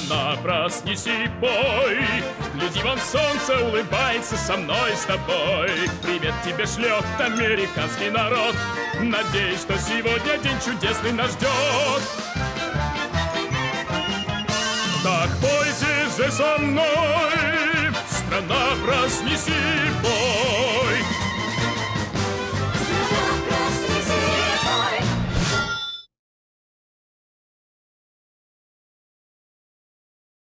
Страна, проснись и пой. Гляди, вон солнце улыбается со мной, с тобой. Привет тебе шлет американский народ. Надеюсь, что сегодня день чудесный нас ждет. Так пойте же со мной, страна, проснись и пой.